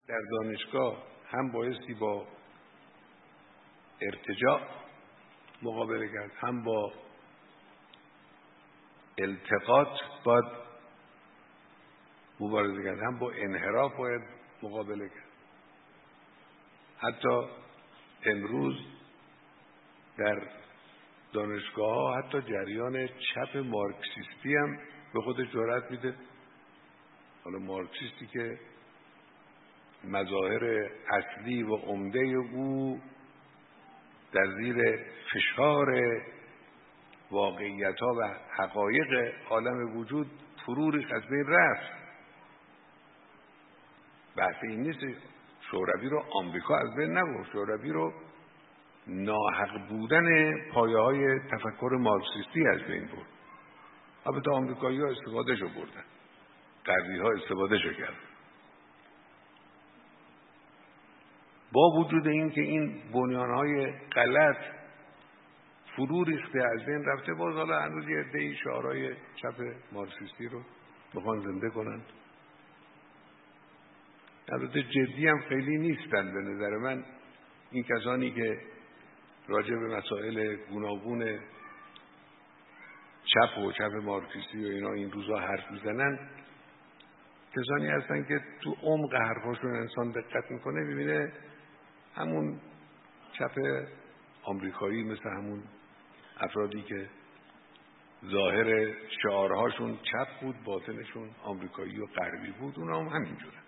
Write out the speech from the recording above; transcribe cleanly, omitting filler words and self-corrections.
در دانشگاه هم بایستی با ارتجاع مقابله کرد، هم با التقاط باید مبارزه کرد، هم با انحراف باید مقابله کرد. حتی امروز در دانشگاه ها حتی جریان چپ مارکسیستی هم به خودش جرأت میده. حالا مارکسیستی که مظاهر اصلی و عمده او در زیر فشار واقعیت‌ها و حقایق عالم وجود فرو ریخت، از بین رفت. بحث این نیست شوروی رو آمریکا از بین نبرد، شوروی رو ناحق بودن پایه‌های تفکر مارکسیستی از بین برد. البته آمریکایی‌ها استفادهشو بردن، غربی‌ها استفادهشو کردن. با وجود این که این بنیان‌های غلط فرو ریخته، از بین رفته، باز حالا هنوز یه عده‌ای شعارهای چپ مارکسیستی رو میخوان زنده کنن. البته جدی هم خیلی نیستن به نظر من این کسانی که راجع به مسائل گوناگون چپ و چپ مارکسیستی و اینا این روزا حرف میزنن. کسانی هستن که تو عمق حرفاشون انسان دقت میکنه میبینه همون چپ آمریکایی، مثل همون افرادی که ظاهر شعارهاشون چپ بود باطنشون آمریکایی و غربی بود، اونا هم همینجوره.